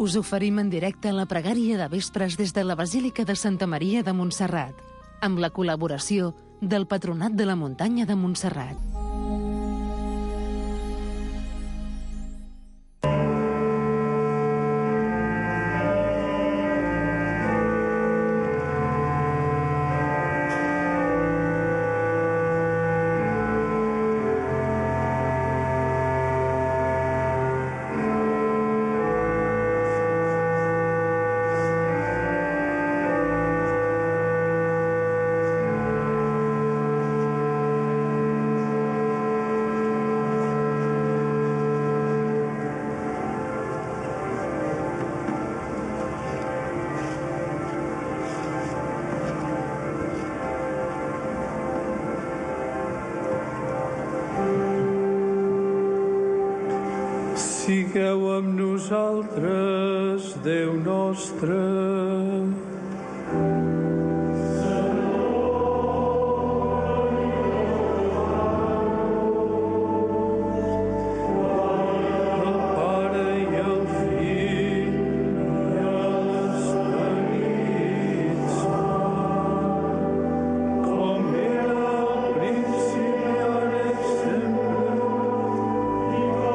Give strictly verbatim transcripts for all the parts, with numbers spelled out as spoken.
us oferim en directe la pregària de vespres des de la Basílica de Santa Maria de Montserrat, amb la col·laboració del Patronat de la Muntanya de Montserrat. Sigueu amb nosaltres, Déu nostre.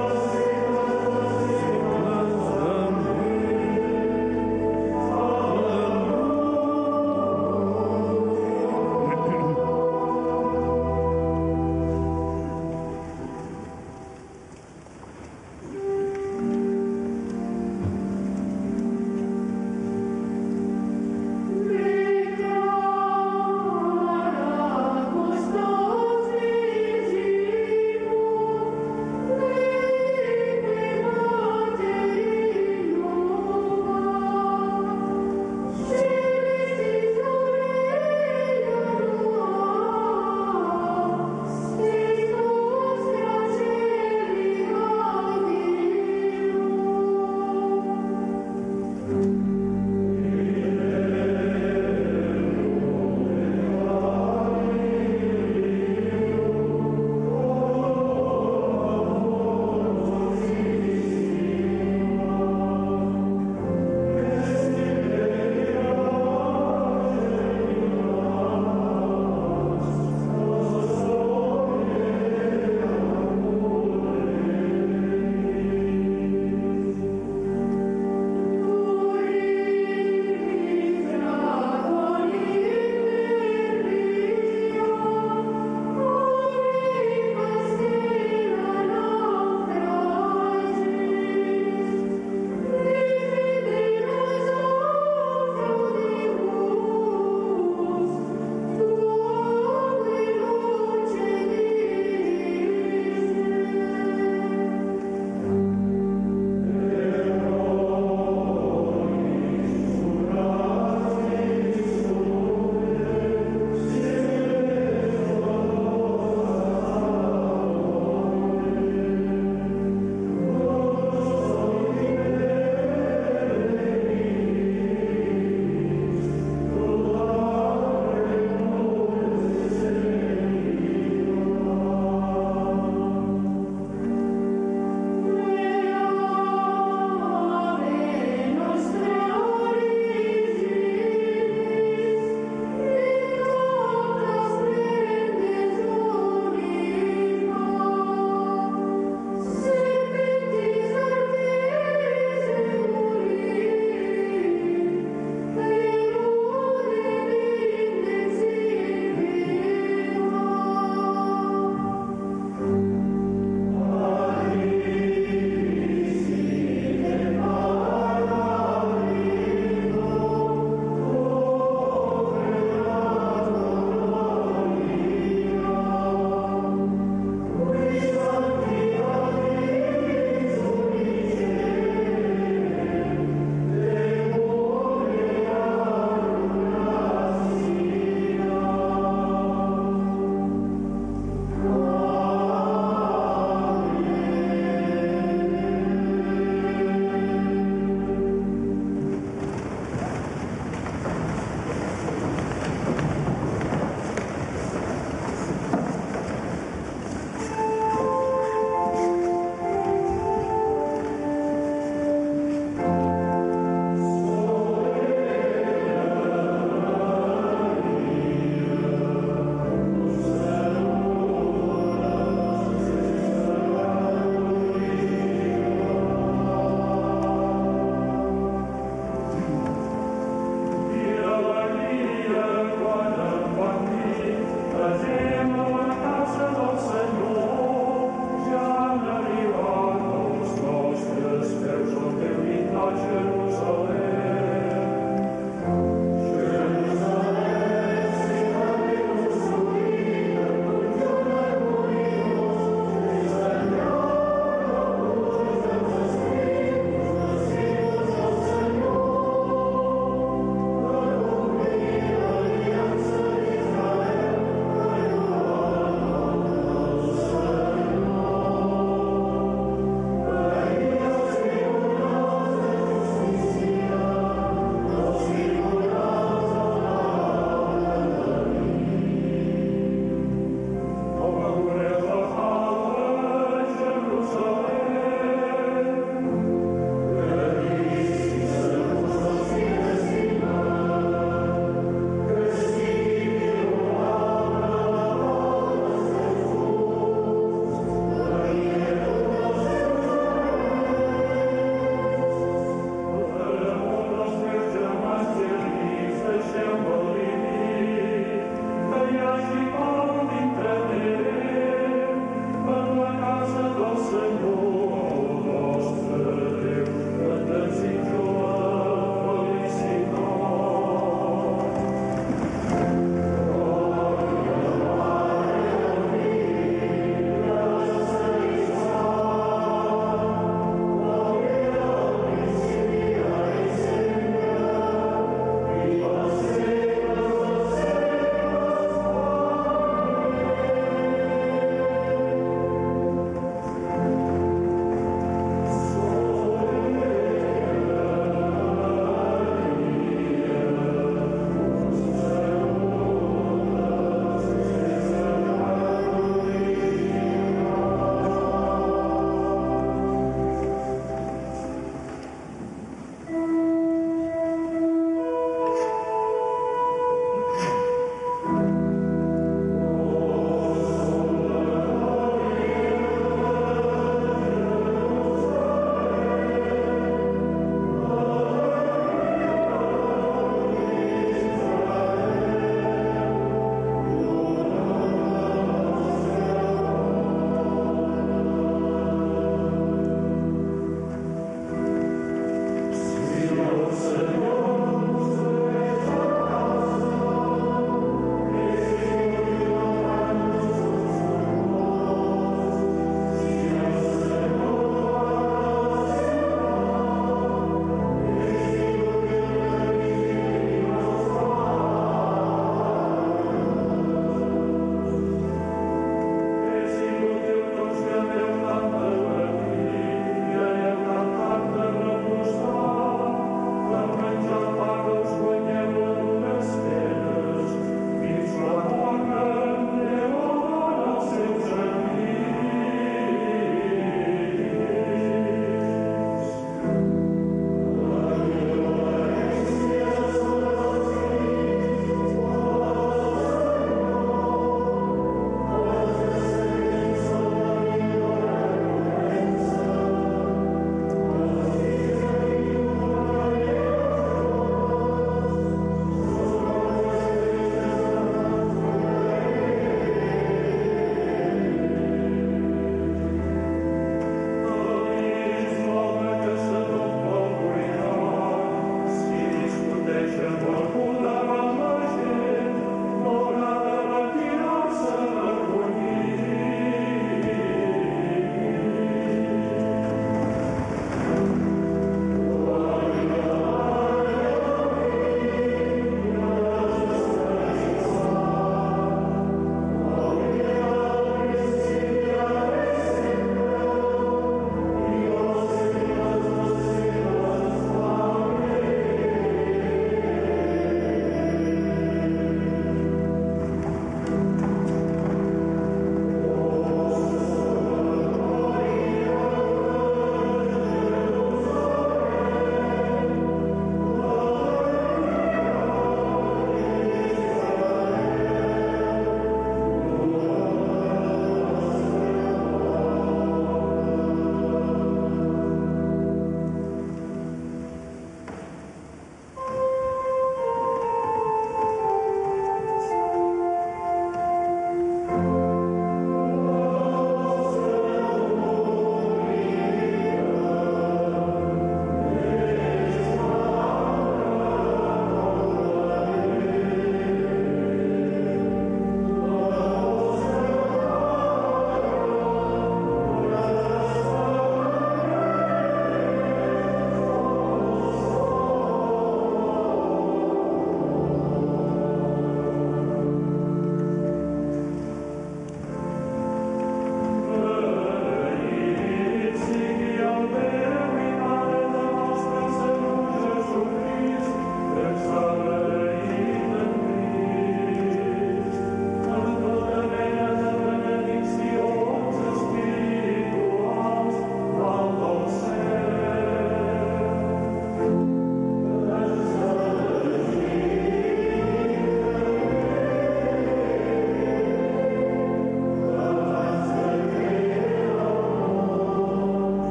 Oh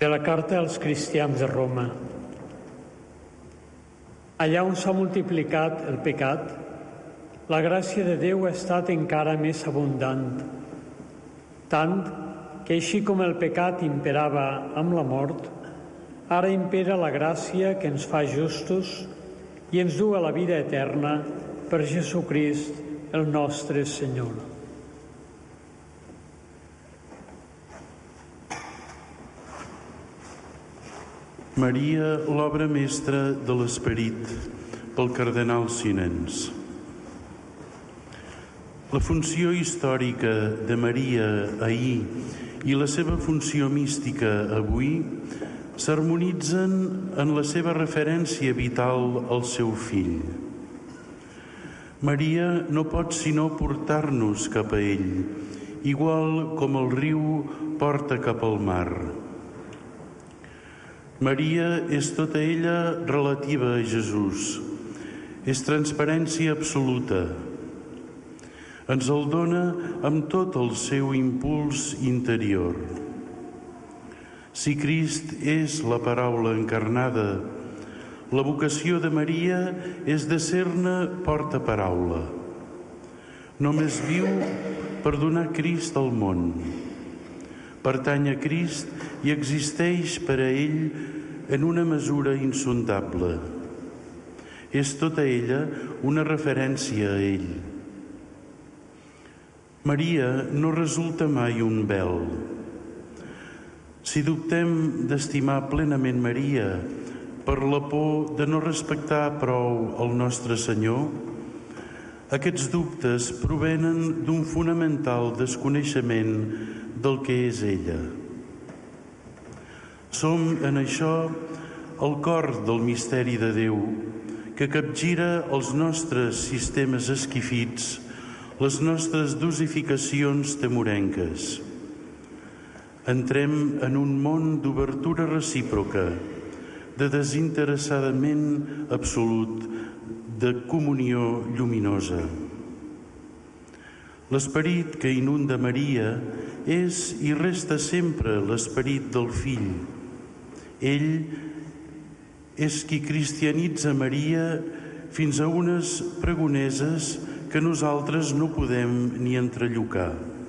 De la carta als cristians de Roma. Allà on s'ha multiplicat el pecat, la gràcia de Déu ha estat encara més abundant, tant que així com el pecat imperava amb la mort, ara impera la gràcia que ens fa justos i ens du a la vida eterna per Jesucrist, el nostre Senyor. Maria, l'obra mestra de l'Esperit, pel cardenal Sinens. La funció històrica de Maria ahir i la seva funció mística avui s'harmonitzen en la seva referència vital al seu fill. Maria no pot sinó portar-nos cap a ell, igual com el riu porta cap al mar. Maria és tota ella relativa a Jesús, és transparència absoluta. Ens el dona amb tot el seu impuls interior. Si Crist és la paraula encarnada, la vocació de Maria és de ser-ne porta-paraula. Només viu per donar Crist al món. Pertany a Crist i existeix per a ell en una mesura insondable. És tota ella una referència a ell. Maria no resulta mai un vel. Si dubtem d'estimar plenament Maria per la por de no respectar prou el nostre Senyor, aquests dubtes provenen d'un fonamental desconeixement del que és ella. Som en això el cor del misteri de Déu, que capgira els nostres sistemes esquifits, les nostres dosificacions temorenques. Entrem en un món d'obertura recíproca, de desinteressadament absolut, de comunió lluminosa. L'esperit que inunda Maria és i resta sempre l'esperit del Fill. Ell és qui cristianitza Maria fins a unes pregoneses que nosaltres no podem ni entrellocar.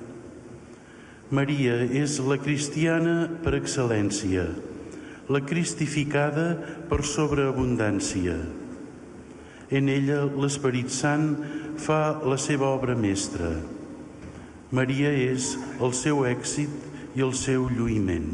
Maria és la cristiana per excel·lència, la cristificada per sobreabundància. En ella l'Esperit Sant fa la seva obra mestra. Maria és el seu èxit i el seu lluïment.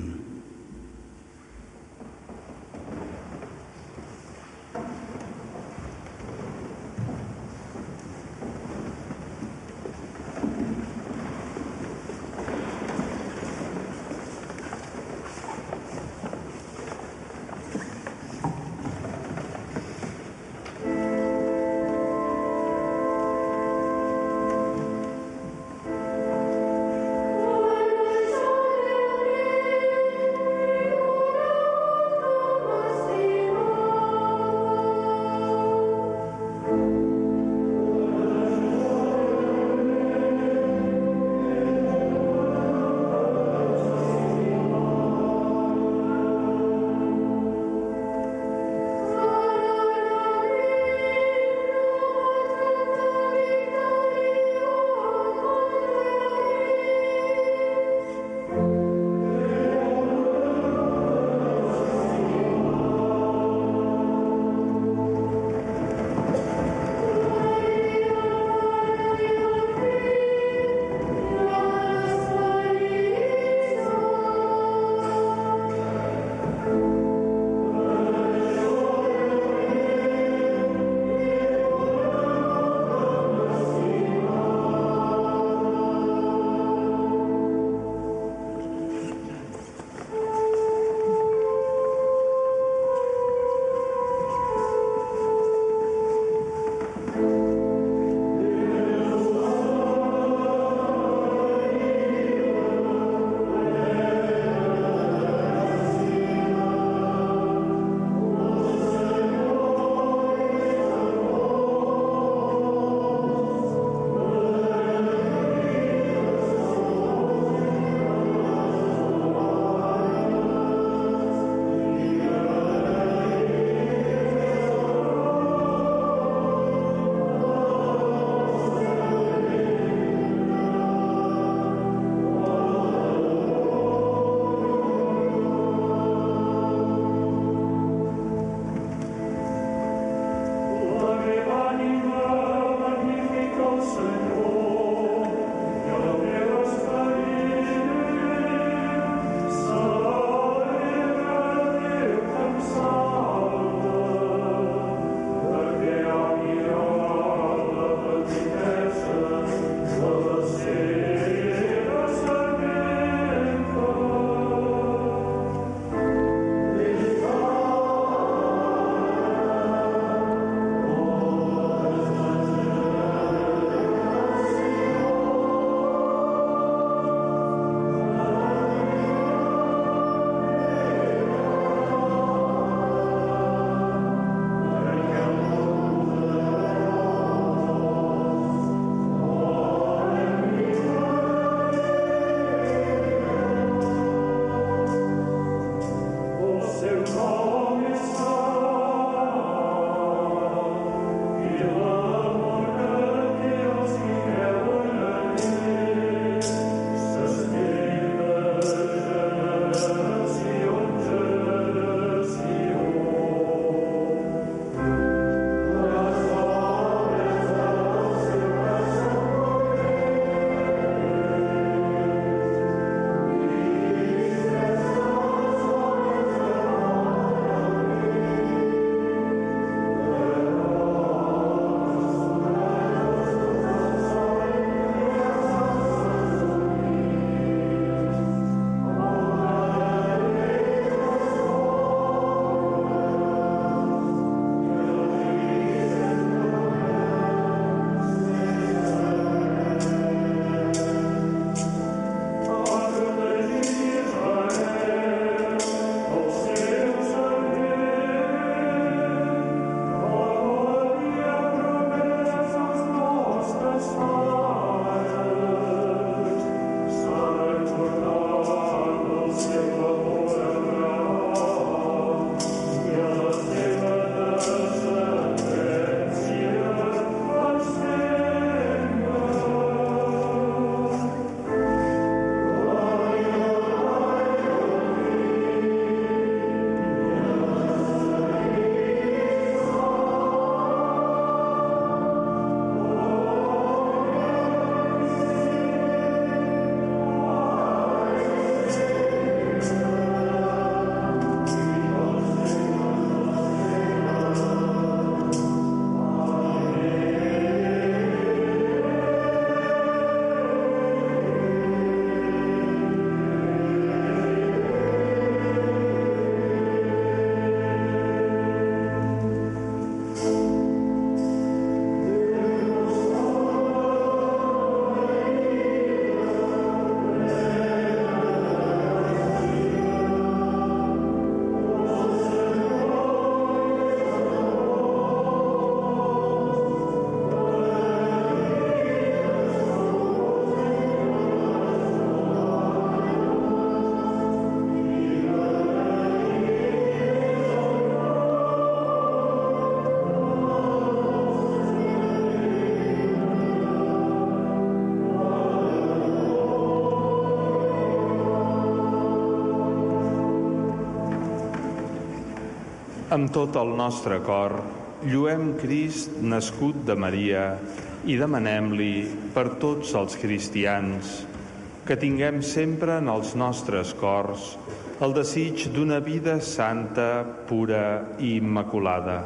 Amb tot el nostre cor, lluem Crist nascut de Maria i demanem-li per tots els cristians que tinguem sempre en els nostres cors el desig d'una vida santa, pura i immaculada.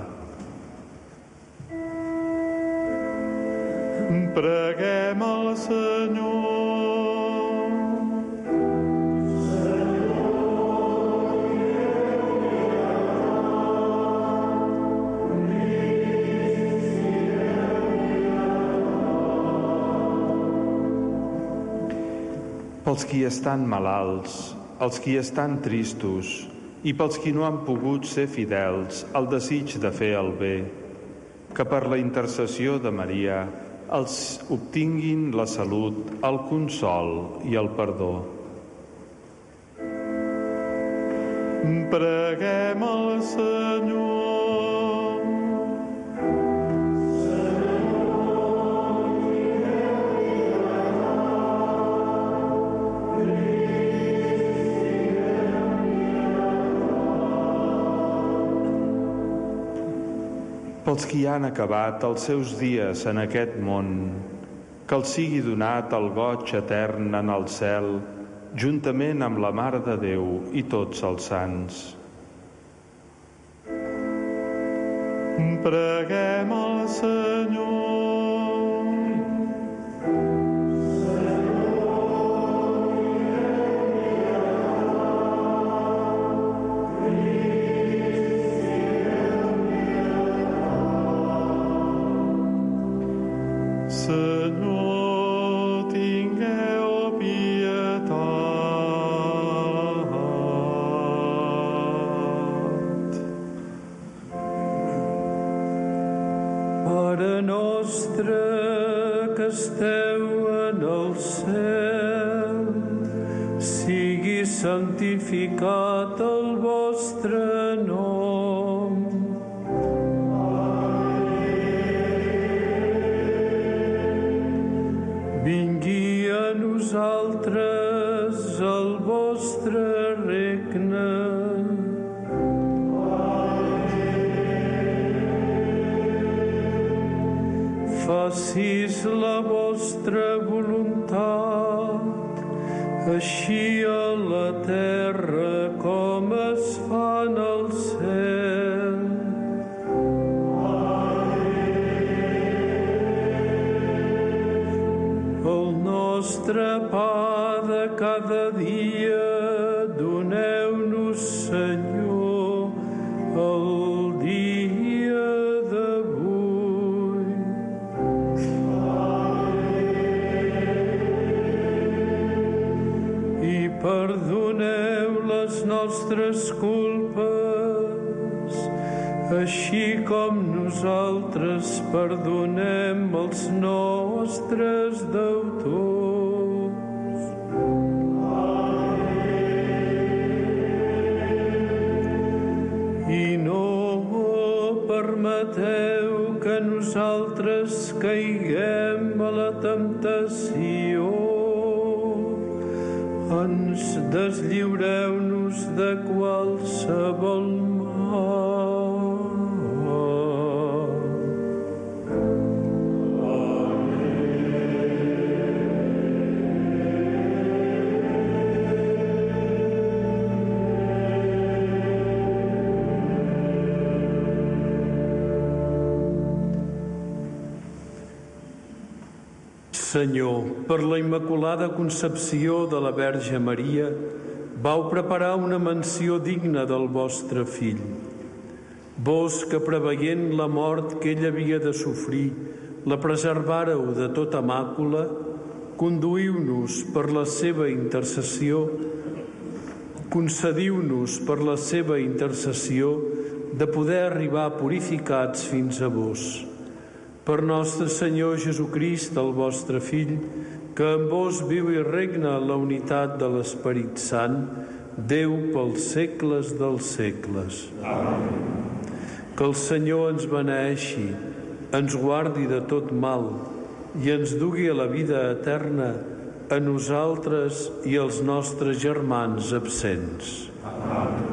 Preguem al Senyor. Pels qui estan malalts, els qui estan tristos i pels qui no han pogut ser fidels al desig de fer el bé, que per la intercessió de Maria els obtinguin la salut, el consol i el perdó. Preguem al Senyor. Pels qui han acabat els seus dies en aquest món, que els sigui donat el goig etern en el cel, juntament amb la Mare de Déu i tots els sants. Preguem al Senyor. Senyor, tingueu pietat. Pare nostre que esteu en el cel, sigui santificat el vostre nom. Vingui a nosaltres el vostre regne. Facis la vostra voluntat, així a la terra com es fa en el cel. El nostre pa de cada dia doneu-nos, Senyor, el dia d'avui. I perdoneu les nostres culpes, així com nosaltres perdonem els nostres deutors. I no permeteu que nosaltres caiguem a la temptació. Ens deslliureu-nos de qualsevol mal. Senyor, per la Immaculada Concepció de la Verge Maria, vau preparar una mansió digna del vostre Fill. Vos que, preveient la mort que ell havia de sofrir, la preservàreu de tota màcula, conduïu-nos per la seva intercessió, concediu-nos per la seva intercessió de poder arribar purificats fins a vos. Per nostre Senyor Jesucrist, el vostre Fill, que amb vos viu i regna la unitat de l'Esperit Sant, Déu pels segles dels segles. Amén. Que el Senyor ens beneeixi, ens guardi de tot mal i ens dugui a la vida eterna a nosaltres i als nostres germans absents. Amén.